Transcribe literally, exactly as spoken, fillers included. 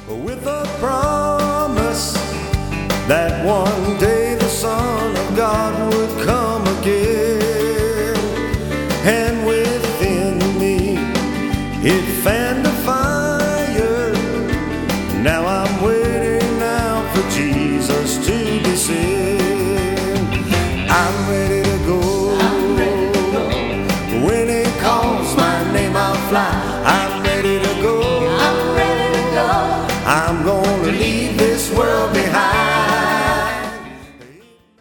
with a promise that one day the Son of God would come again. And within me it fanned a fire. Now I'm waiting now for Jesus to descend. I'm ready to go. I'm ready to go. When He calls my name I'll fly. I'm